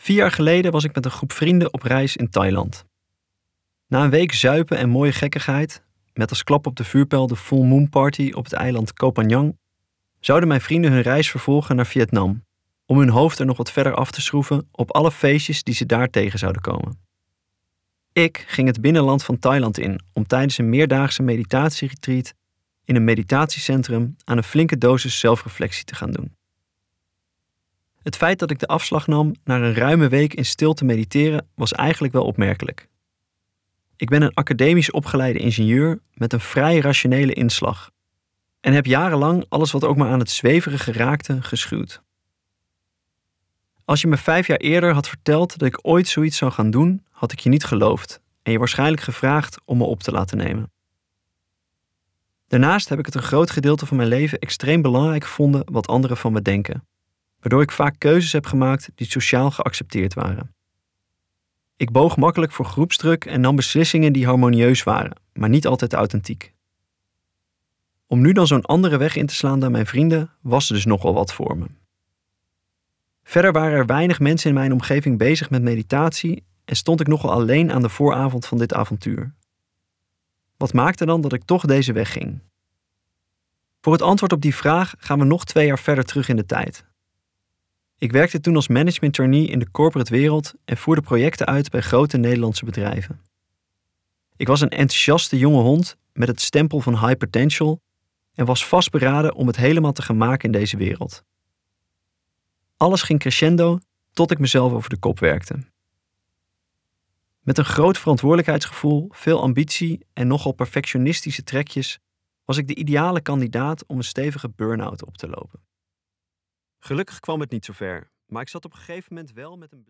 4 jaar geleden was ik met een groep vrienden op reis in Thailand. Na een week zuipen en mooie gekkigheid, met als klap op de vuurpijl de Full Moon Party op het eiland Koh Phangan, zouden mijn vrienden hun reis vervolgen naar Vietnam, om hun hoofd er nog wat verder af te schroeven op alle feestjes die ze daar tegen zouden komen. Ik ging het binnenland van Thailand in om tijdens een meerdaagse meditatieretreat in een meditatiecentrum aan een flinke dosis zelfreflectie te gaan doen. Het feit dat ik de afslag nam naar een ruime week in stilte mediteren was eigenlijk wel opmerkelijk. Ik ben een academisch opgeleide ingenieur met een vrij rationele inslag en heb jarenlang alles wat ook maar aan het zweverige raakte geschuwd. Als je me 5 jaar eerder had verteld dat ik ooit zoiets zou gaan doen, had ik je niet geloofd en je waarschijnlijk gevraagd om me op te laten nemen. Daarnaast heb ik het een groot gedeelte van mijn leven extreem belangrijk gevonden wat anderen van me denken, waardoor ik vaak keuzes heb gemaakt die sociaal geaccepteerd waren. Ik boog makkelijk voor groepsdruk en nam beslissingen die harmonieus waren, maar niet altijd authentiek. Om nu dan zo'n andere weg in te slaan dan mijn vrienden, was er dus nogal wat voor me. Verder waren er weinig mensen in mijn omgeving bezig met meditatie en stond ik nogal alleen aan de vooravond van dit avontuur. Wat maakte dan dat ik toch deze weg ging? Voor het antwoord op die vraag gaan we nog 2 jaar verder terug in de tijd. Ik werkte toen als management trainee in de corporate wereld en voerde projecten uit bij grote Nederlandse bedrijven. Ik was een enthousiaste jonge hond met het stempel van high potential en was vastberaden om het helemaal te gaan maken in deze wereld. Alles ging crescendo tot ik mezelf over de kop werkte. Met een groot verantwoordelijkheidsgevoel, veel ambitie en nogal perfectionistische trekjes was ik de ideale kandidaat om een stevige burn-out op te lopen. Gelukkig kwam het niet zover, maar ik zat op een gegeven moment wel met een